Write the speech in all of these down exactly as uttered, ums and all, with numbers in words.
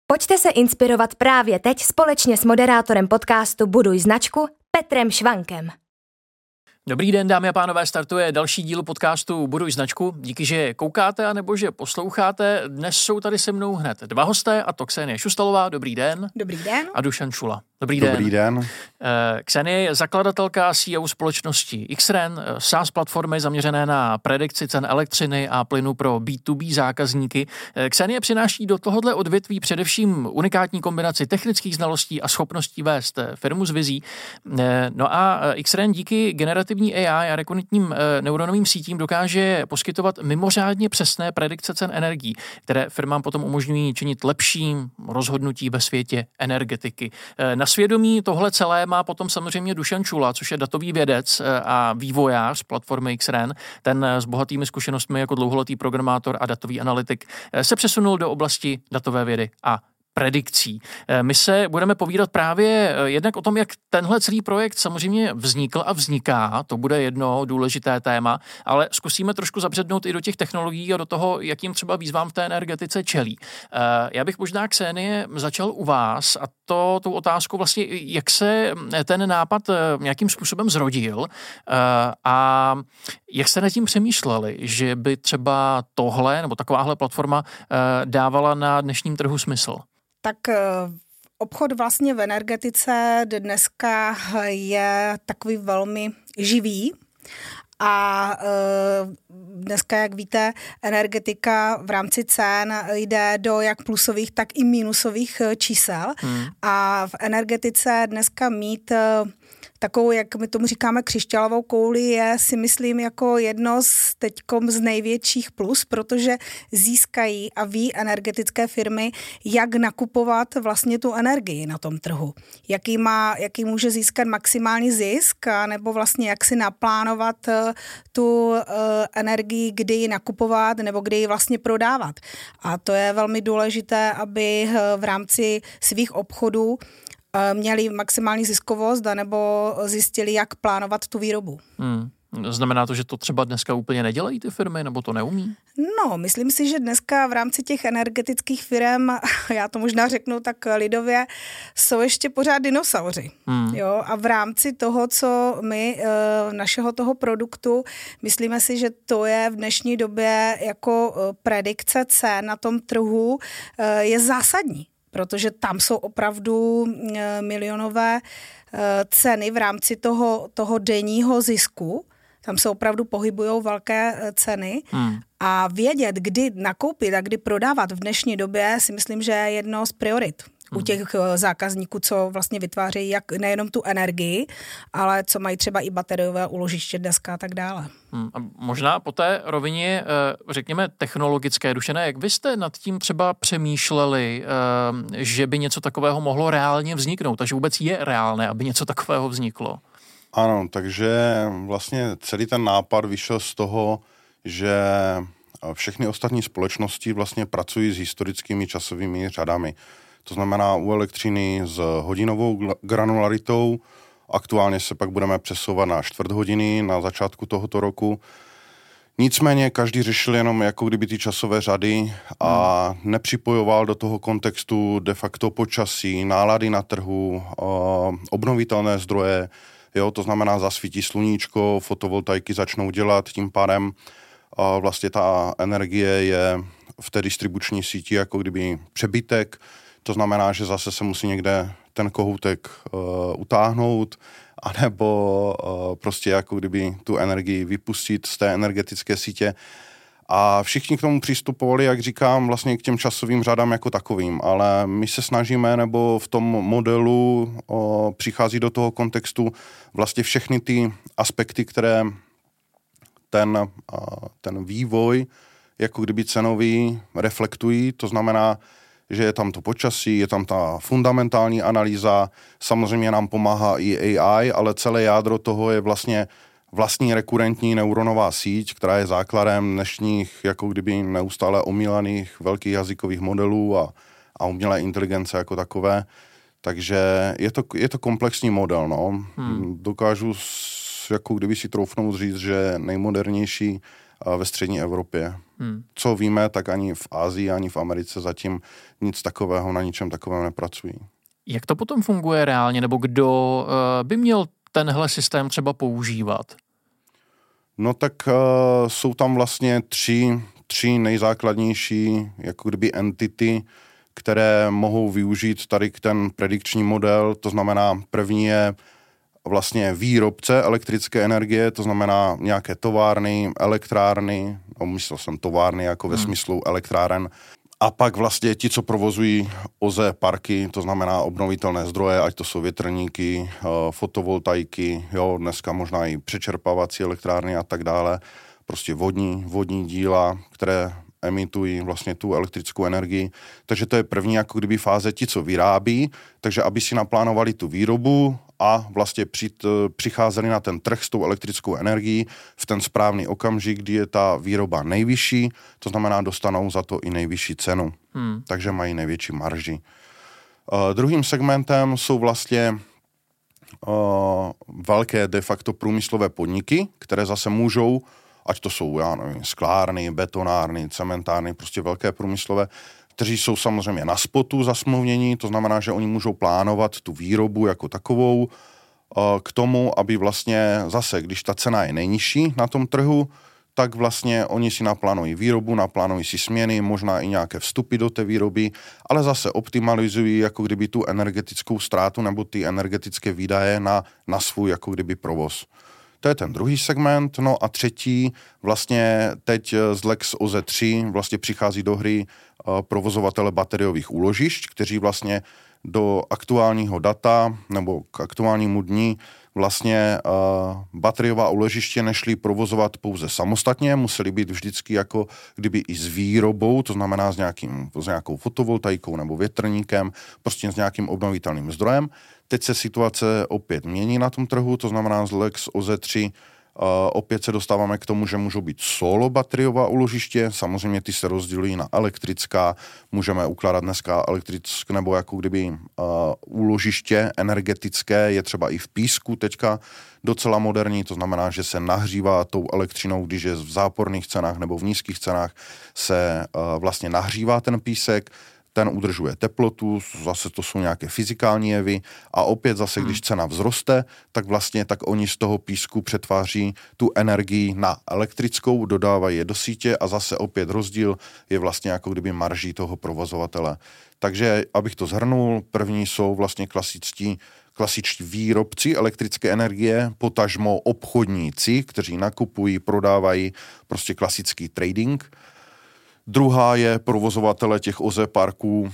Pojďte se inspirovat právě teď společně s moderátorem podcastu Buduj značku Petrem Švankem. Dobrý den, dámy a pánové, startuje další díl podcastu Buduj značku. Díky, že koukáte anebo že posloucháte. Dnes jsou tady se mnou hned dva hosté, a to Ksenie Šustalová, dobrý den. Dobrý den. A Dušan Šula. Dobrý, Dobrý den. den. Ksenie je zakladatelka C E O společnosti X R E N, SaaS platformy zaměřené na predikci cen elektřiny a plynu pro B dva B zákazníky. Ksenie přináší do tohohle odvětví především unikátní kombinaci technických znalostí a schopností vést firmu s vizí. No a X R E N díky generativní A I a rekonitním neuronovým sítím dokáže poskytovat mimořádně přesné predikce cen energií, které firmám potom umožňují činit lepší rozhodnutí ve světě energetiky. Na svědomí tohle celé má potom samozřejmě Dušan Šula, což je datový vědec a vývojář z platformy X R E N. Ten s bohatými zkušenostmi jako dlouholetý programátor a datový analytik se přesunul do oblasti datové vědy a predikcí. My se budeme povídat právě jednak o tom, jak tenhle celý projekt samozřejmě vznikl a vzniká, to bude jedno důležité téma, ale zkusíme trošku zabřednout i do těch technologií a do toho, jakým třeba výzvám v té energetice čelí. Já bych možná, Ksenie, začal u vás a to tou otázkou vlastně, jak se ten nápad nějakým způsobem zrodil a jak jste nad tím přemýšleli, že by třeba tohle nebo takováhle platforma dávala na dnešním trhu smysl? Tak obchod vlastně v energetice dneska je takový velmi živý a dneska, jak víte, energetika v rámci cen jde do jak plusových, tak i minusových čísel hmm. a v energetice dneska mít takovou, jak my tomu říkáme, křišťálovou kouli je, si myslím, jako jedno z teďkom z největších plus, protože získají a ví energetické firmy, jak nakupovat vlastně tu energii na tom trhu. Jaký má, jaký může získat maximální zisk, nebo vlastně jak si naplánovat tu uh, energii, kdy ji nakupovat, nebo kdy ji vlastně prodávat. A to je velmi důležité, aby v rámci svých obchodů měli maximální ziskovost anebo zjistili, jak plánovat tu výrobu. Hmm. Znamená to, že to třeba dneska úplně nedělají ty firmy, nebo to neumí? No, myslím si, že dneska v rámci těch energetických firm, já to možná řeknu tak lidově, jsou ještě pořád dinosauři. Hmm. Jo? A v rámci toho, co my, našeho toho produktu, myslíme si, že to je v dnešní době jako predikce cen na tom trhu je zásadní. Protože tam jsou opravdu milionové ceny v rámci toho, toho denního zisku. Tam se opravdu pohybujou velké ceny hmm. a vědět, kdy nakoupit a kdy prodávat v dnešní době si myslím, že je jedno z priorit u těch zákazníků, co vlastně vytvářejí jak nejenom tu energii, ale co mají třeba i bateriové úložiště dneska a tak dále. Hmm. A možná po té rovině, řekněme, technologické, Dušené, jak vy jste nad tím třeba přemýšleli, že by něco takového mohlo reálně vzniknout, takže vůbec je reálné, aby něco takového vzniklo? Ano, takže vlastně celý ten nápad vyšel z toho, že všechny ostatní společnosti vlastně pracují s historickými časovými řadami. To znamená u elektřiny s hodinovou granularitou. Aktuálně se pak budeme přesouvat na čtvrt hodiny na začátku tohoto roku. Nicméně každý řešil jenom jako kdyby ty časové řady a hmm. nepřipojoval do toho kontextu de facto počasí, nálady na trhu, obnovitelné zdroje. Jo, to znamená zasvítí sluníčko, fotovoltaiky začnou dělat, tím pádem vlastně ta energie je v té distribuční síti jako kdyby přebytek. To znamená, že zase se musí někde ten kohoutek uh, utáhnout, anebo uh, prostě jako kdyby tu energii vypustit z té energetické sítě. A všichni k tomu přistupovali, jak říkám, vlastně k těm časovým řadám jako takovým, ale my se snažíme, nebo v tom modelu uh, přichází do toho kontextu vlastně všechny ty aspekty, které ten, uh, ten vývoj jako kdyby cenový reflektují, to znamená, že je tam to počasí, je tam ta fundamentální analýza, samozřejmě nám pomáhá i A I, ale celé jádro toho je vlastně vlastní rekurentní neuronová síť, která je základem dnešních jako kdyby neustále omílaných velkých jazykových modelů a, a umělé inteligence jako takové. Takže je to, je to komplexní model. No. Hmm. Dokážu jako kdyby si troufnout říct, že nejmodernější ve střední Evropě. Hmm. Co víme, tak ani v Asii, ani v Americe zatím nic takového, na ničem takovém nepracují. Jak to potom funguje reálně, nebo kdo uh, by měl tenhle systém třeba používat? No tak uh, jsou tam vlastně tři, tři nejzákladnější jako kdyby entity, které mohou využít tady ten predikční model. To znamená, první je vlastně výrobce elektrické energie, to znamená nějaké továrny, elektrárny, no myslel jsem továrny jako ve hmm. smyslu elektráren, a pak vlastně ti, co provozují O Z E parky, to znamená obnovitelné zdroje, ať to jsou větrníky, fotovoltaiky, jo, dneska možná i přečerpávací elektrárny a tak dále, prostě vodní, vodní díla, které emitují vlastně tu elektrickou energii. Takže to je první jako kdyby fáze ti, co vyrábí, takže aby si naplánovali tu výrobu a vlastně přijít, přicházeli na ten trh s tou elektrickou energií v ten správný okamžik, kdy je ta výroba nejvyšší, to znamená dostanou za to i nejvyšší cenu. Hmm. Takže mají největší marži. Uh, druhým segmentem jsou vlastně uh, velké de facto průmyslové podniky, které zase můžou, ať to jsou, já nevím, sklárny, betonárny, cementárny, prostě velké průmyslové, kteří jsou samozřejmě na spotu zasmluvnění, to znamená, že oni můžou plánovat tu výrobu jako takovou k tomu, aby vlastně zase, když ta cena je nejnižší na tom trhu, tak vlastně oni si naplánují výrobu, naplánují si směny, možná i nějaké vstupy do té výroby, ale zase optimalizují jako kdyby tu energetickou ztrátu nebo ty energetické výdaje na, na svůj jako kdyby provoz. To je ten druhý segment. No a třetí, vlastně teď z Lex O Z E tři vlastně přichází do hry uh, provozovatele bateriových úložišť, kteří vlastně do aktuálního data nebo k aktuálnímu dni vlastně uh, bateriová úložiště nešli provozovat pouze samostatně, museli být vždycky jako kdyby i s výrobou, to znamená s, nějakým, s nějakou fotovoltaikou nebo větrníkem, prostě s nějakým obnovitelným zdrojem. Teď se situace opět mění na tom trhu, to znamená z Lex O Z E tři uh, opět se dostáváme k tomu, že můžou být solo bateriová úložiště, samozřejmě ty se rozdělují na elektrická, můžeme ukládat dneska elektrické nebo jako kdyby uh, úložiště energetické, je třeba i v písku teďka docela moderní, to znamená, že se nahřívá tou elektřinou, když je v záporných cenách nebo v nízkých cenách se uh, vlastně nahřívá ten písek, ten udržuje teplotu, zase to jsou nějaké fyzikální jevy a opět zase, když cena vzroste, tak vlastně tak oni z toho písku přetváří tu energii na elektrickou, dodávají je do sítě a zase opět rozdíl je vlastně jako kdyby marží toho provozovatele. Takže, abych to shrnul, první jsou vlastně klasičtí klasičtí výrobci elektrické energie, potažmo obchodníci, kteří nakupují, prodávají, prostě klasický trading. Druhá je provozovatele těch O Z E parků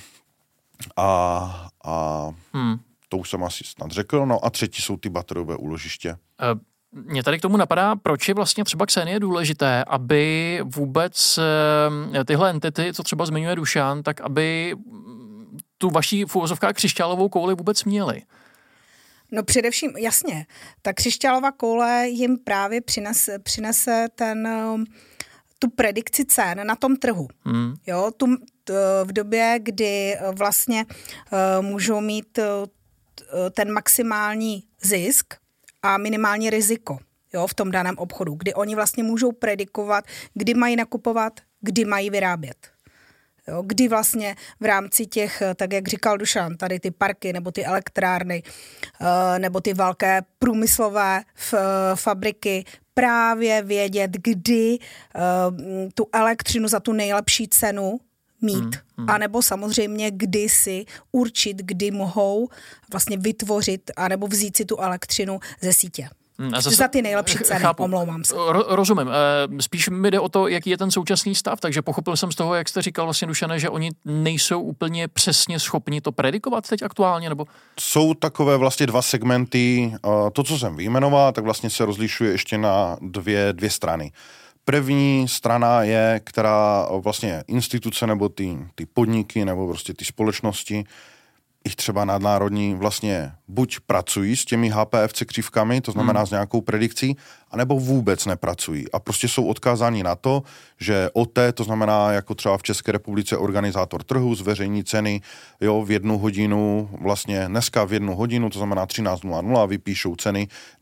a, a hmm. to už jsem asi snad řekl. No a třetí jsou ty bateriové úložiště. Mně tady k tomu napadá, proč je vlastně třeba Ksenie důležité, aby vůbec tyhle entity, co třeba zmiňuje Dušan, tak aby tu vaší v uvozovkách křišťálovou kouli vůbec měli. No především, jasně, ta křišťálová koule jim právě přinese, přinese ten... tu predikci cen na tom trhu. Hmm. Jo, tu, t, v době, kdy vlastně uh, můžou mít uh, ten maximální zisk a minimální riziko, jo, v tom daném obchodu, kdy oni vlastně můžou predikovat, kdy mají nakupovat, kdy mají vyrábět. Jo, kdy vlastně v rámci těch, tak jak říkal Dušan, tady ty parky nebo ty elektrárny uh, nebo ty velké průmyslové f, fabriky právě vědět, kdy uh, tu elektřinu za tu nejlepší cenu mít. Hmm, hmm. A nebo samozřejmě kdy si určit, kdy mohou vlastně vytvořit anebo vzít si tu elektřinu ze sítě. Zase, za ty nejlepší ceny, chápu, omlouvám se. Ro, rozumím. Spíš mi jde o to, jaký je ten současný stav, takže pochopil jsem z toho, jak jste říkal vlastně, Dušane, že oni nejsou úplně přesně schopni to predikovat teď aktuálně, nebo? Jsou takové vlastně dva segmenty. To, co jsem vyjmenoval, tak vlastně se rozlišuje ještě na dvě, dvě strany. První strana je, která vlastně instituce nebo ty, ty podniky nebo prostě ty společnosti ich třeba nadnárodní vlastně buď pracují s těmi H P F C křivkami, to znamená hmm. s nějakou predikcí, anebo vůbec nepracují a prostě jsou odkázáni na to, že O T, to znamená jako třeba v České republice organizátor trhu, zveřejní ceny, jo, v jednu hodinu, vlastně dneska v jednu hodinu, to znamená třináct nula nula, vypíšou ceny na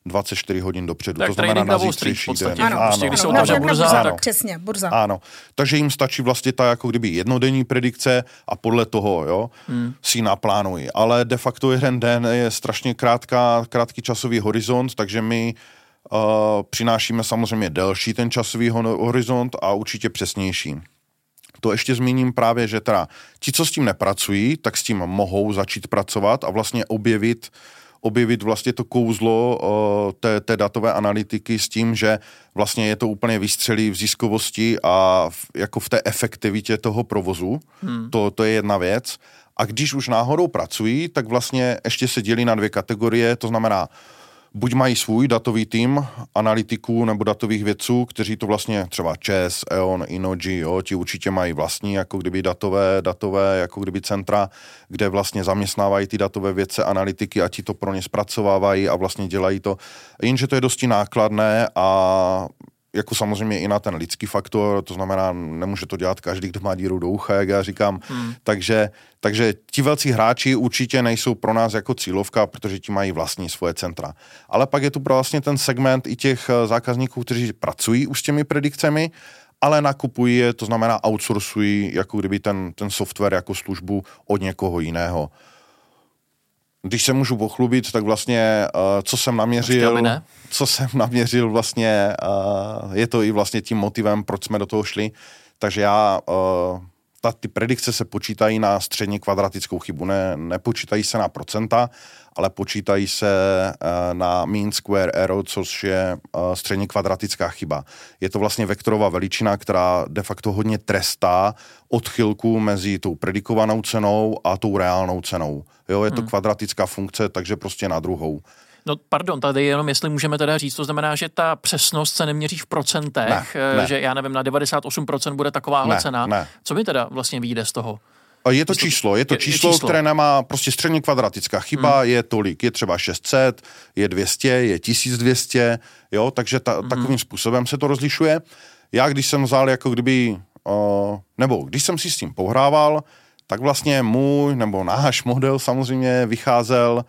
dvacet čtyři hodin dopředu. Tak to znamená na zítřejší den. Ano, ano, prostě, když se otevře burza, burza, tak... Přesně, burza. Ano, takže jim stačí vlastně ta jako kdyby jednodenní predikce a podle toho, jo, hmm. si naplánují. Ale de facto jeden den je strašně krátká, krátký časový horizont, takže my uh, přinášíme samozřejmě delší ten časový horizont a určitě přesnější. To ještě zmíním právě, že teda ti, co s tím nepracují, tak s tím mohou začít pracovat a vlastně objevit objevit vlastně to kouzlo uh, té, té datové analytiky s tím, že vlastně je to úplně vystřelí v ziskovosti a v, jako v té efektivitě toho provozu. Hmm. To, to je jedna věc. A když už náhodou pracují, tak vlastně ještě se dělí na dvě kategorie, to znamená, buď mají svůj datový tým analytiků nebo datových vědců, kteří to vlastně třeba ČES, E O N, Innogy, jo, ti určitě mají vlastní jako kdyby datové, datové jako kdyby centra, kde vlastně zaměstnávají ty datové vědce, analytiky a ti to pro ně zpracovávají a vlastně dělají to. Jenže to je dosti nákladné a jako samozřejmě i na ten lidský faktor, to znamená, nemůže to dělat každý, kdo má díru do ucha, jak já říkám. Hmm. Takže, takže ti velcí hráči určitě nejsou pro nás jako cílovka, protože ti mají vlastní svoje centra. Ale pak je tu vlastně ten segment i těch zákazníků, kteří pracují už s těmi predikcemi, ale nakupují je, to znamená outsourcují jako kdyby ten, ten software jako službu od někoho jiného. Když se můžu pochlubit, tak vlastně, uh, co jsem naměřil, co jsem naměřil vlastně, uh, je to i vlastně tím motivem, proč jsme do toho šli. Takže já, uh, ta, ty predikce se počítají na středně kvadratickou chybu, ne, nepočítají se na procenta, ale počítají se uh, na mean square error, což je uh, středně kvadratická chyba. Je to vlastně vektorová veličina, která de facto hodně trestá odchylku mezi tou predikovanou cenou a tou reálnou cenou. Jo, je to hmm. kvadratická funkce, takže prostě na druhou. No pardon, tady jenom jestli můžeme teda říct, to znamená, že ta přesnost se neměří v procentech, ne, ne. že já nevím, na devadesát osm procent bude takováhle ne, cena. Ne. Co mi teda vlastně vyjde z toho? Je to číslo, je to číslo, je číslo, které nemá prostě středně kvadratická chyba, hmm. je tolik, je třeba šest set, je dvě stě, je tisíc dvě stě, jo, takže ta, hmm. takovým způsobem se to rozlišuje. Já, když jsem vzal jako kdyby, uh, nebo když jsem si s tím pohrával, tak vlastně můj, nebo náš model samozřejmě vycházel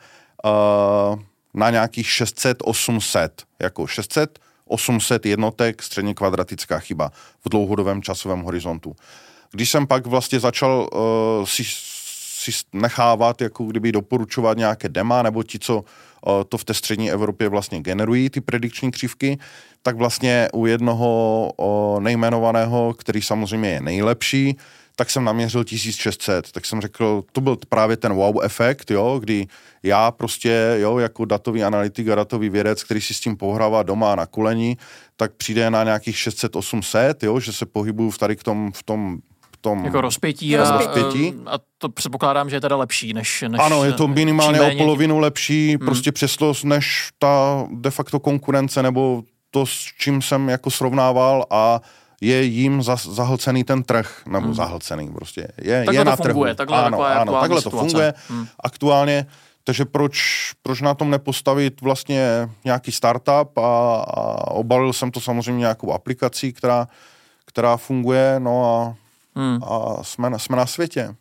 uh, na nějakých šest set osm set, jako šest set osm set jednotek středně kvadratická chyba v dlouhodobém časovém horizontu. Když jsem pak vlastně začal uh, si, si nechávat, jako kdyby doporučovat nějaké dema, nebo ti, co uh, to v té střední Evropě vlastně generují, ty predikční křivky, tak vlastně u jednoho uh, nejmenovaného, který samozřejmě je nejlepší, tak jsem naměřil tisíc šest set. Tak jsem řekl, to byl právě ten wow efekt, jo, kdy já prostě, jo, jako datový analytik a datový vědec, který si s tím pohrává doma na kulení, tak přijde na nějakých šest set osm set, jo, že se pohybuju v tady v tom, v tom Tom jako rozpětí, a, rozpětí a to předpokládám, že je teda lepší než, než ano, je to minimálně o polovinu lepší, hmm. prostě přeslost než ta de facto konkurence nebo to, s čím jsem jako srovnával a je jim zahlcený ten trh, nebo hmm. zahlcený prostě. Je, takhle je to na funguje, trhu. takhle, ano, ano, takhle to situace. funguje hmm. aktuálně, takže proč, proč na tom nepostavit vlastně nějaký startup a, a obalil jsem to samozřejmě nějakou aplikací, která, která funguje, no a Hmm. a jsme, jsme na světě.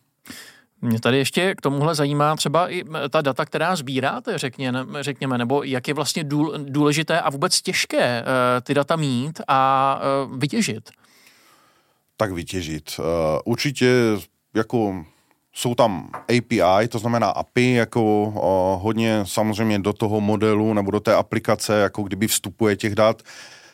Mě tady ještě k tomuhle zajímá třeba i ta data, která sbíráte, řekněme, řekněme nebo jak je vlastně důležité a vůbec těžké ty data mít a vytěžit. Tak vytěžit. Určitě jako jsou tam A P I, to znamená A P I, jako hodně samozřejmě do toho modelu nebo do té aplikace, jako kdyby vstupuje těch dat.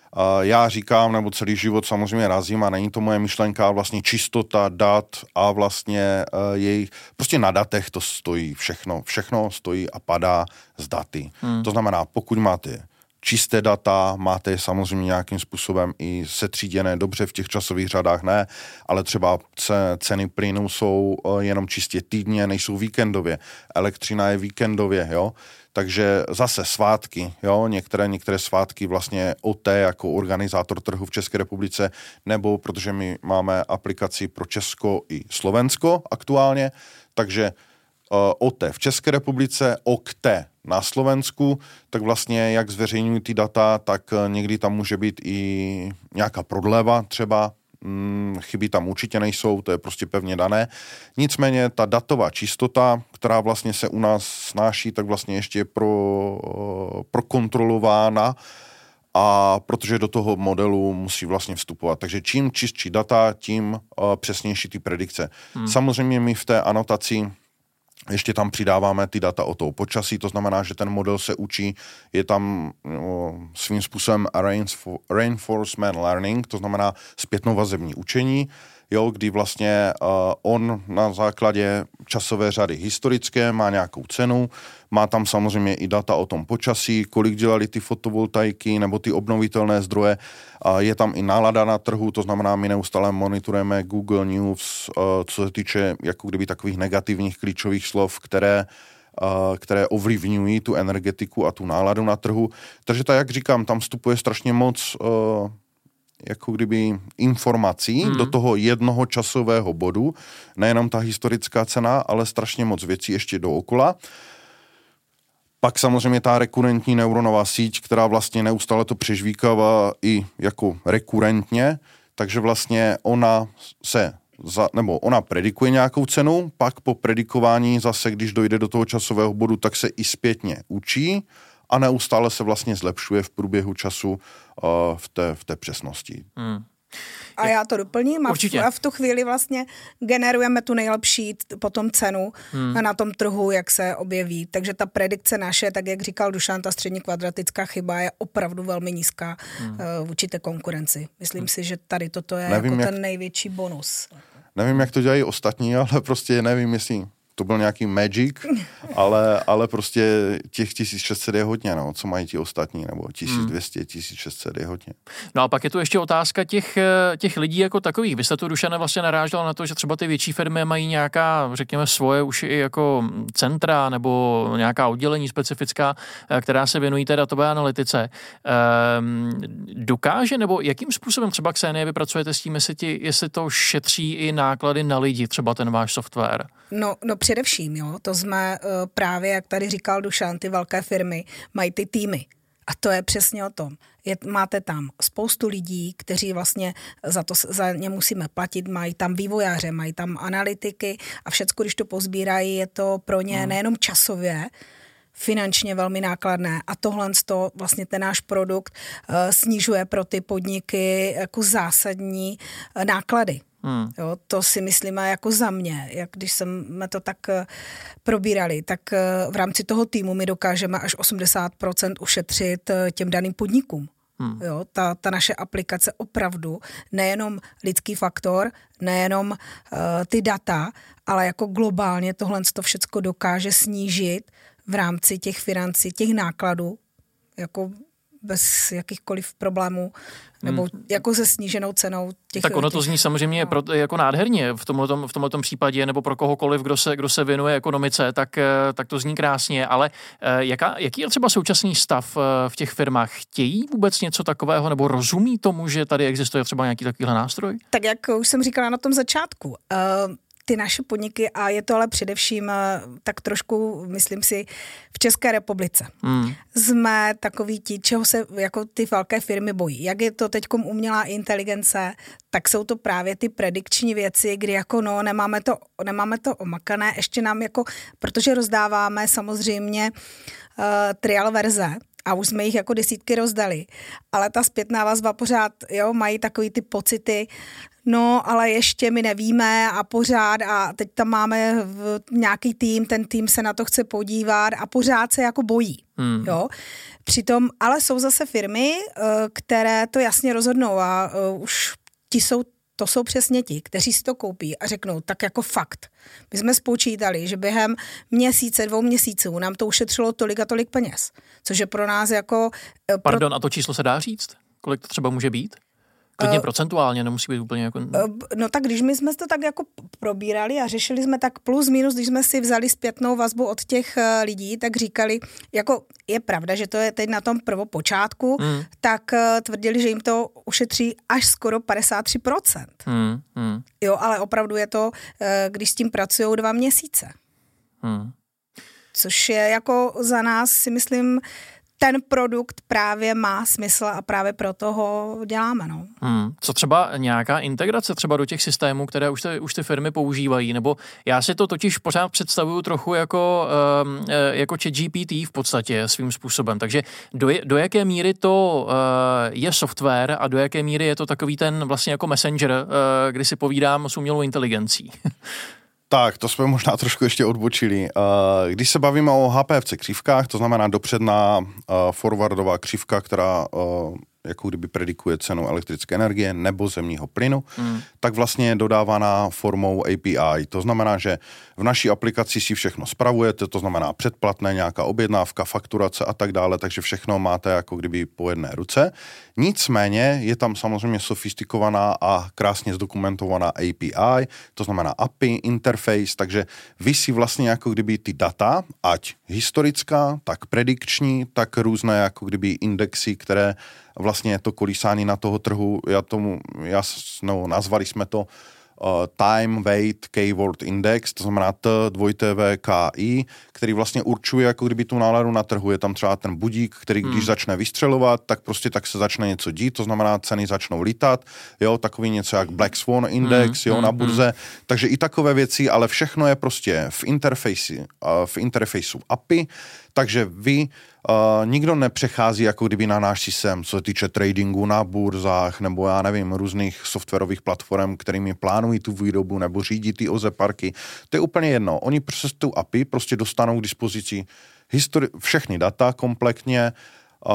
Já říkám, nebo celý život samozřejmě razím a není to moje myšlenka, vlastně čistota dat a vlastně jejich, prostě na datech to stojí všechno, všechno stojí a padá z daty. Hmm. To znamená, pokud máte čisté data, máte je samozřejmě nějakým způsobem i setříděné dobře v těch časových řadách, ne, ale třeba ceny plynu jsou jenom čistě týdně, nejsou víkendově, elektřina je víkendově, jo. Takže zase svátky, jo, některé, některé svátky vlastně O T jako organizátor trhu v České republice, nebo protože my máme aplikaci pro Česko i Slovensko aktuálně, takže uh, O T v České republice, O K T na Slovensku, tak vlastně jak zveřejňují ty data, tak někdy tam může být i nějaká prodleva třeba chyby tam určitě nejsou, to je prostě pevně dané. Nicméně ta datová čistota, která vlastně se u nás snáší, tak vlastně ještě je pro, prokontrolována, a protože do toho modelu musí vlastně vstupovat. Takže čím čistší data, tím uh, přesnější ty predikce. Hmm. Samozřejmě my v té anotaci ještě tam přidáváme ty data o toho počasí, to znamená, že ten model se učí, je tam no, svým způsobem reinforcement learning, to znamená zpětnovazební učení, jo, kdy vlastně uh, on na základě časové řady historické má nějakou cenu, má tam samozřejmě i data o tom počasí, kolik dělali ty fotovoltaiky nebo ty obnovitelné zdroje, uh, je tam i nálada na trhu, to znamená, my neustále monitorujeme Google News, uh, co se týče jako kdyby takových negativních klíčových slov, které Uh, které ovlivňují tu energetiku a tu náladu na trhu. Takže tak, jak říkám, tam vstupuje strašně moc uh, jako kdyby informací hmm. do toho jednoho časového bodu, nejenom ta historická cena, ale strašně moc věcí ještě dookola. Pak samozřejmě ta rekurentní neuronová síť, která vlastně neustále to přežvíkává i jako rekurentně, takže vlastně ona se Za, nebo ona predikuje nějakou cenu, pak po predikování zase, když dojde do toho časového bodu, tak se i zpětně učí a neustále se vlastně zlepšuje v průběhu času uh, v, té, v té přesnosti. Hmm. A já to doplním a v, a v tu chvíli vlastně generujeme tu nejlepší potom cenu hmm. na tom trhu, jak se objeví. Takže ta predikce naše, tak jak říkal Dušan, ta střední kvadratická chyba je opravdu velmi nízká hmm. uh, vůči té konkurenci. Myslím hmm. si, že tady toto je nevím, jako jak, ten největší bonus. Nevím, jak to dělají ostatní, ale prostě nevím, jestli to byl nějaký magic, ale, ale prostě těch tisíc šest set je hodně, no, co mají ti ostatní, nebo tisíc dvě stě, tisíc šest set je hodně. No a pak je tu ještě otázka těch, těch lidí jako takových. Vy jste tu, Dušane, vlastně narážel na to, že třeba ty větší firmy mají nějaká, řekněme, svoje už i jako centra nebo nějaká oddělení specifická, která se věnují té datové analytice. Ehm, dokáže, nebo jakým způsobem třeba Ksenie vy pracujete s tím, jestli, ti, jestli to šetří i náklady na lidi, třeba ten váš software? No, no především, jo, to jsme uh, právě, jak tady říkal Dušan, ty velké firmy mají ty týmy. A to je přesně o tom. Je, máte tam spoustu lidí, kteří vlastně za to za ně musíme platit, mají tam vývojáře, mají tam analytiky a všecko, když to pozbírají, je to pro ně hmm. nejenom časově, finančně velmi nákladné a tohle to vlastně ten náš produkt uh, snižuje pro ty podniky jako zásadní uh, náklady. Hmm. Jo, to si myslíme jako za mě, jak když jsme to tak uh, probírali, tak uh, v rámci toho týmu my dokážeme až osmdesát procent ušetřit uh, těm daným podnikům. Hmm. Jo, ta, ta naše aplikace opravdu nejenom lidský faktor, nejenom uh, ty data, ale jako globálně tohle to všecko dokáže snížit v rámci těch financí, těch nákladů, jako bez jakýchkoliv problémů, nebo hmm. jako se sníženou cenou těch... Tak ono to těch, zní samozřejmě no. pro, jako nádherně v tomhletom, v tomhletom případě, nebo pro kohokoliv, kdo se, kdo se věnuje ekonomice, tak, tak to zní krásně, ale jaká, jaký je třeba současný stav v těch firmách? Chtějí vůbec něco takového, nebo rozumí tomu, že tady existuje třeba nějaký takovýhle nástroj? Tak jak už jsem říkala na tom začátku, uh, ty naše podniky, a je to ale především tak trošku, myslím si, v České republice. Mm. Jsme takový ti, čeho se jako ty velké firmy bojí. Jak je to teďkom umělá inteligence, tak jsou to právě ty predikční věci, kdy jako no, nemáme to, nemáme to omakané, ještě nám jako, protože rozdáváme samozřejmě uh, trial verze, a už jsme jich jako desítky rozdali. Ale ta zpětná vazba pořád, jo, mají takový ty pocity, no, ale ještě my nevíme a pořád a teď tam máme nějaký tým, ten tým se na to chce podívat a pořád se jako bojí, hmm. jo. Přitom, ale jsou zase firmy, které to jasně rozhodnou a už ti jsou To jsou přesně ti, kteří si to koupí a řeknou, tak jako fakt. My jsme spočítali, že během měsíce, dvou měsíců nám to ušetřilo tolik a tolik peněz. Což je pro nás jako... Pardon, pro... a to číslo se dá říct? Kolik to třeba může být? Klidně uh, procentuálně, nemusí být úplně jako... Uh, no tak když my jsme to tak jako probírali a řešili jsme tak plus minus, když jsme si vzali zpětnou vazbu od těch uh, lidí, tak říkali, jako je pravda, že to je teď na tom prvopočátku, mm. tak uh, tvrdili, že jim to ušetří až skoro padesát tři procent. Mm. Mm. Jo, ale opravdu je to, uh, když s tím pracujou dva měsíce. Mm. Což je jako za nás, si myslím, ten produkt právě má smysl a právě proto ho děláme. No. Hmm. Co třeba nějaká integrace třeba do těch systémů, které už ty, už ty firmy používají, nebo já si to totiž pořád představuju trochu jako, um, jako ChatGPT v podstatě svým způsobem, takže do, do jaké míry to uh, je software a do jaké míry je to takový ten vlastně jako messenger, uh, kdy si povídám s umělou inteligencí? Tak, to jsme možná trošku ještě odbočili. Když se bavíme o H P F C křivkách, to znamená dopředná forwardová křivka, která jako kdyby predikuje cenu elektrické energie nebo zemního plynu, hmm. tak vlastně je dodávaná formou A P I. To znamená, že v naší aplikaci si všechno spravujete, to znamená předplatné, nějaká objednávka, fakturace a tak dále, takže všechno máte jako kdyby po jedné ruce. Nicméně je tam samozřejmě sofistikovaná a krásně zdokumentovaná A P I, to znamená A P I, interface, takže vy si vlastně jako kdyby ty data, ať historická, tak predikční, tak různé jako kdyby indexy, které vlastně to kolísání na toho trhu, já tomu, já, no, nazvali jsme to uh, Time Weight Keyword Index, to znamená T dvojité V K I, který vlastně určuje jako kdyby tu náladu na trhu. Je tam třeba ten budík, který když hmm. začne vystřelovat, tak prostě tak se začne něco dít, to znamená ceny začnou lítat, jo, takový něco jak Black Swan Index, hmm. jo, na burze, hmm. takže i takové věci, ale všechno je prostě v interfejsu, uh, v interfejsu A P I, takže vy Uh, nikdo nepřechází jako kdyby na náš systém, co se týče tradingu na burzách nebo já nevím, různých softwarových platform, kterými plánují tu výrobu nebo řídí ty O Z E parky. To je úplně jedno. Oni přes tu A P I prostě dostanou k dispozici histori- všechny data kompletně, uh,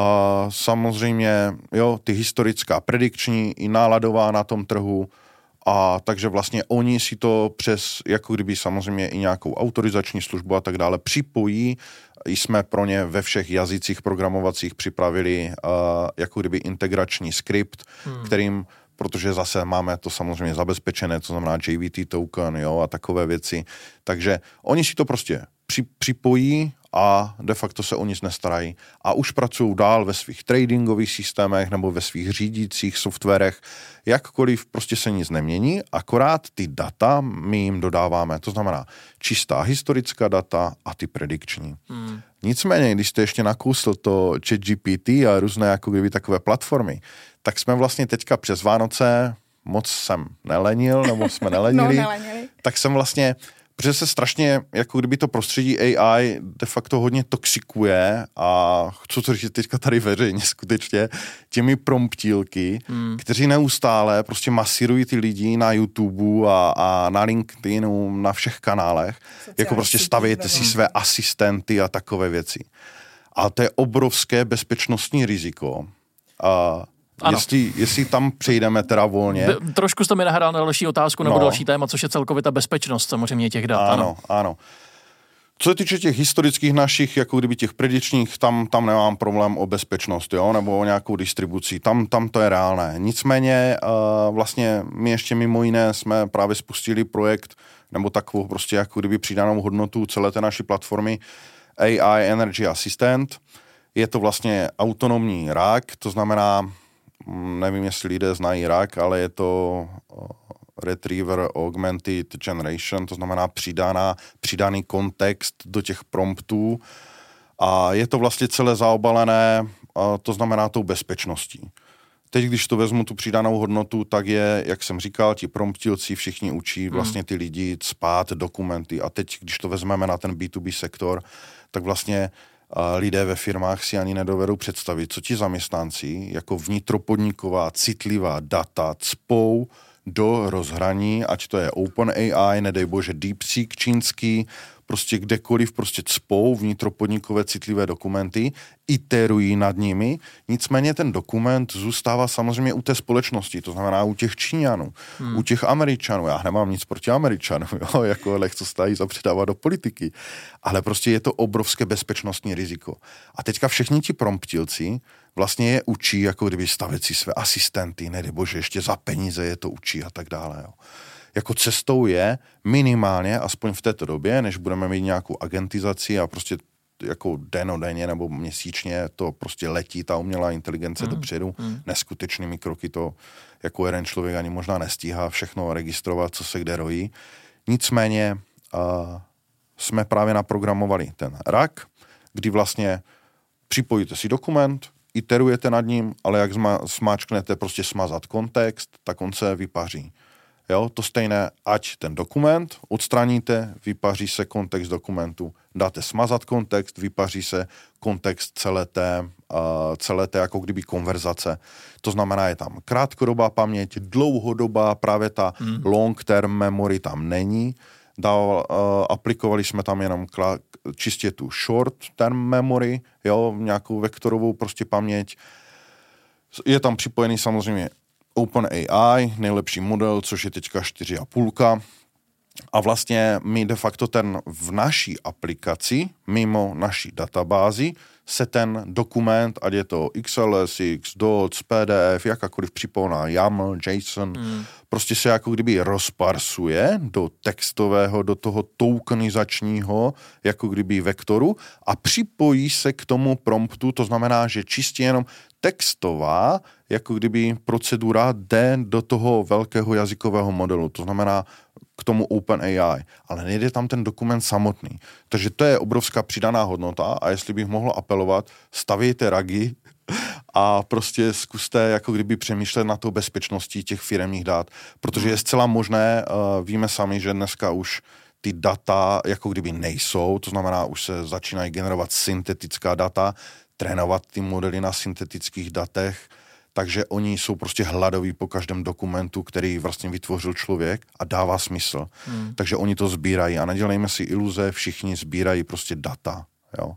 samozřejmě jo, ty historická, predikční i náladová na tom trhu, a takže vlastně oni si to přes, jako kdyby samozřejmě i nějakou autorizační službu a tak dále připojí. Jsme pro ně ve všech jazycích programovacích připravili uh, jako kdyby integrační skript, hmm. kterým, protože zase máme to samozřejmě zabezpečené, to znamená J V T token, jo, a takové věci. Takže oni si to prostě při, připojí a de facto se o nic nestarají. A už pracují dál ve svých tradingových systémech nebo ve svých řídících softwarech. Jakkoliv prostě se nic nemění, akorát ty data my jim dodáváme. To znamená čistá historická data a ty predikční. Hmm. Nicméně, když jste ještě nakousl to ChatGPT a různé jako kdyby takové platformy, tak jsme vlastně teďka přes Vánoce, moc jsem nelenil, nebo jsme nelenili, no, nelenili. tak jsem vlastně protože se strašně, jako kdyby to prostředí A I de facto hodně toxikuje a chci to říct teďka tady veřejně skutečně, těmi promptílky, hmm. kteří neustále prostě masírují ty lidi na YouTube a, a na LinkedInu, na všech kanálech, sociální jako prostě stavějte si své asistenty a takové věci. A to je obrovské bezpečnostní riziko. A Jestli, jestli tam přejdeme teda volně. Be, trošku jste mi nahrál na další otázku nebo no. další téma, což je celkově ta bezpečnost samozřejmě těch dat. Ano, ano. ano. Co se týče těch historických našich, jako kdyby těch predičních, tam, tam nemám problém o bezpečnost, jo, nebo o nějakou distribuci, tam, tam to je reálné. Nicméně uh, vlastně my ještě mimo jiné jsme právě spustili projekt, nebo takovou prostě jako kdyby přidanou hodnotu celé té naší platformy A I Energy Assistant. Je to vlastně autonomní rak, to znamená, nevím, jestli lidé znají rak, ale je to Retriever Augmented Generation, to znamená přidaná, přidaný kontext do těch promptů a je to vlastně celé zaobalené, to znamená tou bezpečností. Teď, když to vezmu tu přidanou hodnotu, tak je, jak jsem říkal, ti promptilci všichni učí vlastně ty lidi cpát dokumenty a teď, když to vezmeme na ten B two B sektor, tak vlastně a lidé ve firmách si ani nedovedou představit, co ti zaměstnanci jako vnitropodniková, citlivá data cpou do rozhraní, ať to je OpenAI, nedej bože DeepSeek čínský, prostě kdekoliv prostě cpou vnitropodnikové citlivé dokumenty, iterují nad nimi, nicméně ten dokument zůstává samozřejmě u té společnosti, to znamená u těch Číňanů, hmm. u těch Američanů, já nemám nic proti Američanům, jo, jako lehce stají zapředávat do politiky, ale prostě je to obrovské bezpečnostní riziko. A teďka všichni ti promptilci vlastně je učí, jako kdyby stavět si své asistenty, nedej bože, ještě za peníze je to učí a tak dále, jo. Jako cestou je minimálně, aspoň v této době, než budeme mít nějakou agentizaci a prostě jako denodenně nebo měsíčně to prostě letí ta umělá inteligence mm. dopředu. Mm. Neskutečnými kroky to jako jeden člověk ani možná nestíhá všechno registrovat, co se kde rojí. Nicméně uh, jsme právě naprogramovali ten rak, kdy vlastně připojíte si dokument, iterujete nad ním, ale jak smáčknete prostě smazat kontext, tak on se vypaří. Jo, to stejné, ať ten dokument odstraníte, vypaří se kontext dokumentu, dáte smazat kontext, vypaří se kontext celé té, uh, celé té jako kdyby konverzace. To znamená, je tam krátkodobá paměť, dlouhodobá, právě ta hmm. long term memory tam není. Dal, uh, aplikovali jsme tam jenom kla- čistě tu short term memory, jo, nějakou vektorovou prostě paměť. Je tam připojený samozřejmě OpenAI, nejlepší model, což je teďka čtyři a půl. A vlastně my de facto ten v naší aplikaci, mimo naší databázi, se ten dokument, ať je to X L S X, doc, P D F, jakákoliv připojená YAML, JSON, mm. prostě se jako kdyby rozparsuje do textového, do toho tokenizačního, jako kdyby vektoru a připojí se k tomu promptu, to znamená, že čistě jenom textová, jako kdyby procedura jde do toho velkého jazykového modelu, to znamená k tomu OpenAI, ale nejde tam ten dokument samotný. Takže to je obrovská přidaná hodnota a jestli bych mohl apelovat, stavějte ragy a prostě zkuste jako kdyby přemýšlet na tou bezpečností těch firemních dat, protože je zcela možné, uh, víme sami, že dneska už ty data jako kdyby nejsou, to znamená, už se začínají generovat syntetická data, trénovat ty modely na syntetických datech, takže oni jsou prostě hladoví po každém dokumentu, který vlastně vytvořil člověk a dává smysl. Hmm. Takže oni to sbírají a nedělejme si iluze, všichni sbírají prostě data, jo.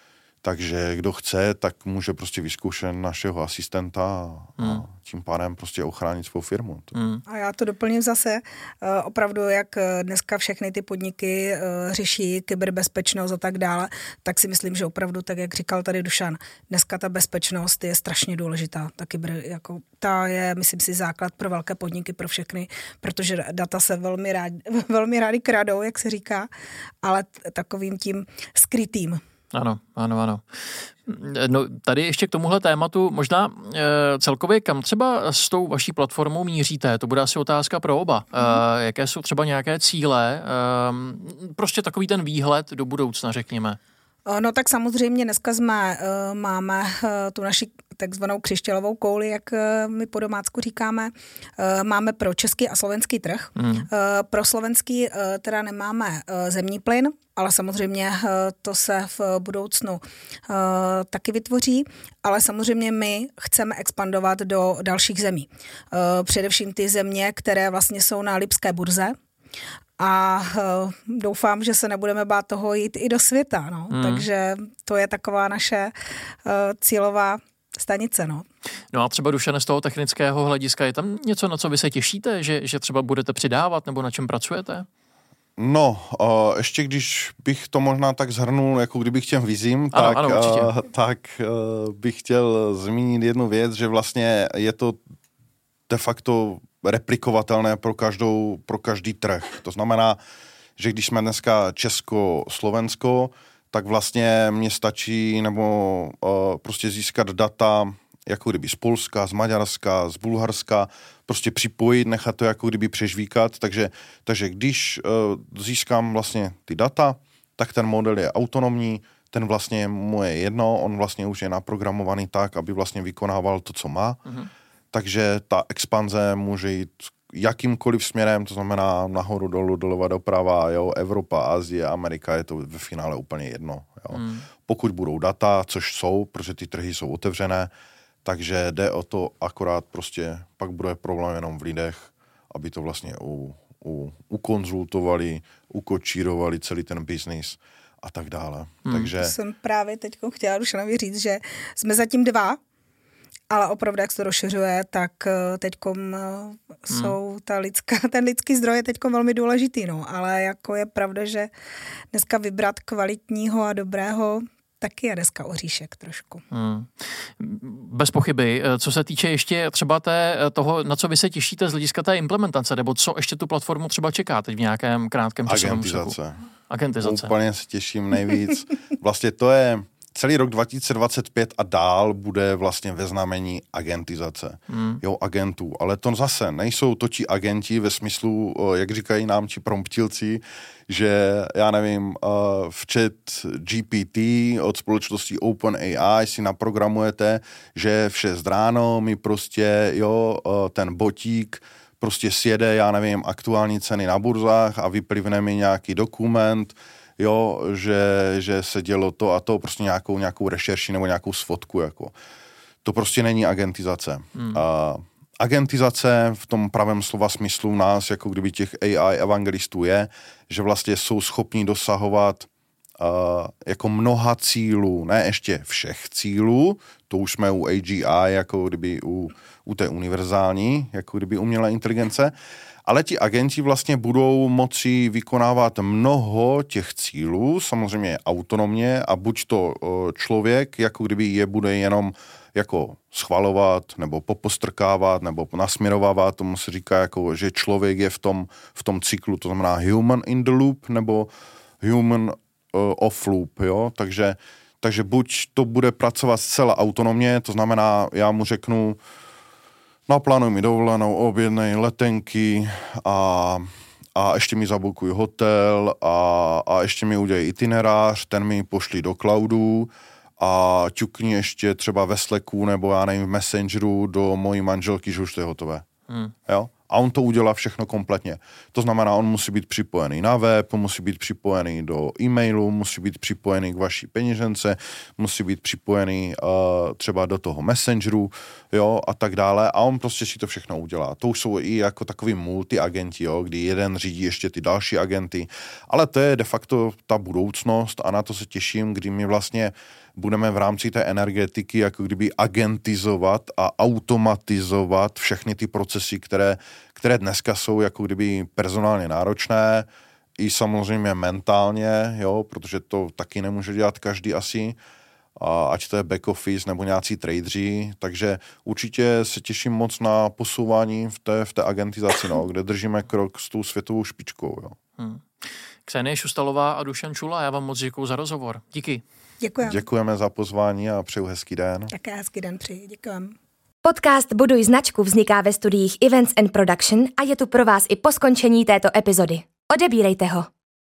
Takže kdo chce, tak může prostě vyzkoušet našeho asistenta hmm. a tím pádem prostě ochránit svou firmu. Hmm. A já to doplním zase. Opravdu, jak dneska všechny ty podniky řeší kyberbezpečnost a tak dále, tak si myslím, že opravdu, tak jak říkal tady Dušan, dneska ta bezpečnost je strašně důležitá. Ta kyber, jako, ta je, myslím si, základ pro velké podniky, pro všechny, protože data se velmi rádi, velmi rádi kradou, jak se říká, ale takovým tím skrytým. Ano, ano, ano. No, tady ještě k tomuhle tématu, možná e, celkově kam třeba s tou vaší platformou míříte? To bude asi otázka pro oba. E, jaké jsou třeba nějaké cíle? E, prostě takový ten výhled do budoucna, řekněme. No tak samozřejmě dneska jsme, uh, máme uh, tu naši takzvanou křišťálovou kouli, jak uh, my po domácku říkáme. Uh, máme pro český a slovenský trh. Mm. Uh, pro slovenský uh, teda nemáme uh, zemní plyn, ale samozřejmě uh, to se v budoucnu uh, taky vytvoří, ale samozřejmě my chceme expandovat do dalších zemí. Uh, především ty země, které vlastně jsou na lipské burze. A uh, doufám, že se nebudeme bát toho jít i do světa, no. Hmm. Takže to je taková naše uh, cílová stanice, no. No a třeba, Dušane, z toho technického hlediska je tam něco, na co vy se těšíte, že, že třeba budete přidávat nebo na čem pracujete? No, uh, ještě když bych to možná tak shrnul, jako kdybych těm vizím, ano, tak, ano, uh, tak uh, bych chtěl zmínit jednu věc, že vlastně je to de facto replikovatelné pro, každou, pro každý trh. To znamená, že když jsme dneska Česko, Slovensko, tak vlastně mně stačí nebo uh, prostě získat data jako kdyby z Polska, z Maďarska, z Bulharska, prostě připojit, nechat to jako kdyby přežvíkat. Takže, takže když uh, získám vlastně ty data, tak ten model je autonomní, ten vlastně je moje jedno, on vlastně už je naprogramovaný tak, aby vlastně vykonával to, co má. Mhm. Takže ta expanze může jít jakýmkoliv směrem, to znamená nahoru, dolů, doleva, doprava, jo, Evropa, Asie, Amerika, je to ve finále úplně jedno. Jo. Mm. Pokud budou data, což jsou, protože ty trhy jsou otevřené, takže jde o to akorát prostě, pak bude problém jenom v lidech, aby to vlastně u, u, ukonzultovali, ukočírovali celý ten biznis a tak dále. Mm. Takže... Jsem právě teď chtěla Dušanovi říct, že jsme zatím dva, ale opravdu, jak se to rozšiřuje, tak teďkom jsou ta lidská, ten lidský zdroj je teďkom velmi důležitý, no, ale jako je pravda, že dneska vybrat kvalitního a dobrého taky je dneska oříšek trošku. Hmm. Bez pochyby. Co se týče ještě třeba té, toho, na co vy se těšíte z hlediska té implementace, nebo co ještě tu platformu třeba čeká teď v nějakém krátkém časovém úseku? Agentizace. Agentizace. Úplně se těším nejvíc. Vlastně to je celý rok dva tisíce dvacet pět a dál bude vlastně ve znamení agentizace, hmm. jo, agentů. Ale to zase nejsou to ti agenti ve smyslu, jak říkají nám ti promptilci, že, já nevím, v chat G P T od společnosti OpenAI si naprogramujete, že v šest ráno mi prostě, jo, ten botík prostě sjede, já nevím, aktuální ceny na burzách a vyplivne mi nějaký dokument, jo, že, že se dělo to a to, prostě nějakou, nějakou rešerši nebo nějakou sfotku, jako. To prostě není agentizace. Hmm. A agentizace v tom pravém slova smyslu nás, jako kdyby těch A I evangelistů je, že vlastně jsou schopni dosahovat uh, jako mnoha cílů, ne ještě všech cílů, to už jsme u A G I, jako kdyby u, u té univerzální, jako kdyby umělé inteligence, ale ti agenti vlastně budou moci vykonávat mnoho těch cílů, samozřejmě autonomně a buď to člověk, jako kdyby je bude jenom jako schvalovat, nebo popostrkávat, nebo nasměrovávat, tomu se říká jako, že člověk je v tom, v tom cyklu, to znamená human in the loop, nebo human uh, off loop, jo, takže, takže buď to bude pracovat zcela autonomně, to znamená, já mu řeknu, naplánuj mi dovolenou, objednej letenky a, a ještě mi zabukuj hotel a, a ještě mi udělej itinerář, ten mi pošli do cloudu a ťukni ještě třeba ve Slacku nebo já nevím v Messengeru do mojí manželky, že už to je hotové. Hmm. Jo? A on to udělá všechno kompletně. To znamená, on musí být připojený na web, musí být připojený do e-mailu, musí být připojený k vaší peněžence, musí být připojený uh, třeba do toho Messengeru, jo, a tak dále. A on prostě si to všechno udělá. To už jsou i jako takový multi-agenti, jo, kdy jeden řídí ještě ty další agenty. Ale to je de facto ta budoucnost a na to se těším, kdy my vlastně budeme v rámci té energetiky jako kdyby agentizovat a automatizovat všechny ty procesy, které, které dneska jsou jako kdyby personálně náročné, i samozřejmě mentálně, jo, protože to taky nemůže dělat každý asi, a ať to je back office nebo nějací tradeři, takže určitě se těším moc na posouvání v té, v té agentizaci, no, kde držíme krok s tou světovou špičkou. Jo. Hmm. Ksenie Šustalová a Dušan Čula, já vám moc děkuju za rozhovor. Díky. Děkujeme. Děkujeme za pozvání a přeju hezký den. Také hezký den přeji, děkujeme. Podcast Buduj značku vzniká ve studiích Events and Production a je tu pro vás i po skončení této epizody. Odebírejte ho.